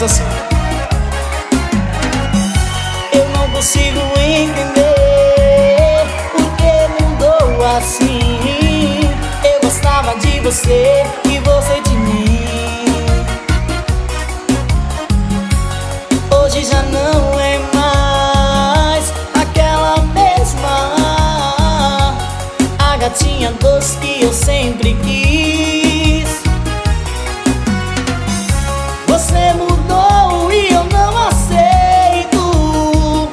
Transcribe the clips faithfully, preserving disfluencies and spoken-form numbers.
assim. Eu não consigo entender por que mudou assim. Eu gostava de você e você de mim. Hoje já não é mais aquela mesma a gatinha doce que eu sempre quis. Você mudou e eu não aceito.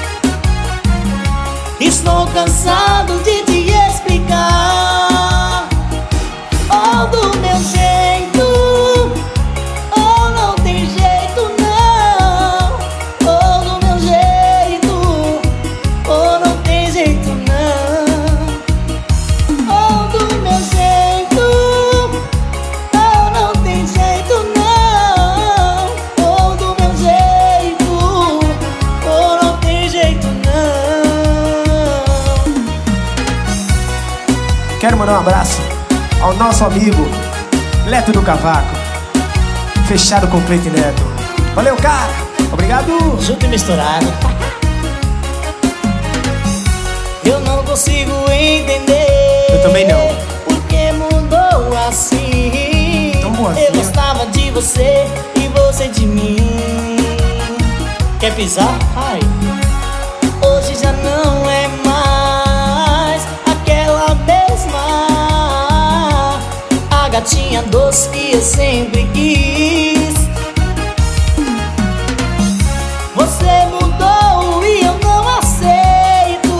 Estou cansado de te explicar. Ou do meu jeito, ou não tem jeito não. Ou do meu jeito, ou não tem jeito não. Ou do meu jeito, ou não tem jeito não. Ou do meu jeito, ou não tem jeito não. Quero mandar um abraço ao nosso amigo Leto do Cavaco, fechado com Cleiton Neto. Valeu, cara! Obrigado! Junto e misturado. Eu não consigo entender. Eu também não. Por que mudou assim? Tão boa assim, eu gostava de você e você de mim. Quer pisar? Ai. Hoje já não é mais aquela mesma a gatinha doce que eu sempre quis. Você mudou e eu não aceito.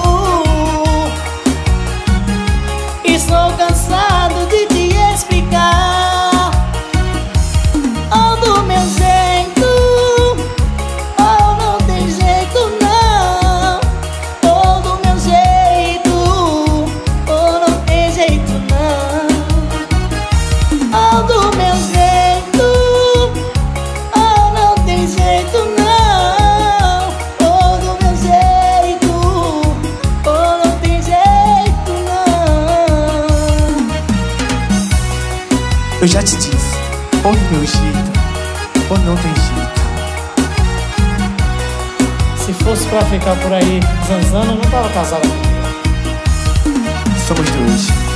Estou cansado de te explicar. Ou do meu jeito, ou não tem jeito não. Ou do meu jeito, ou não tem jeito não. Ou do meu jeito, ou não tem jeito não. Ou do meu jeito, ou não tem jeito não. Eu já te disse, ou do meu jeito, ou não tem jeito. Se fosse pra ficar por aí zanzando, eu não tava casado. Somos dois.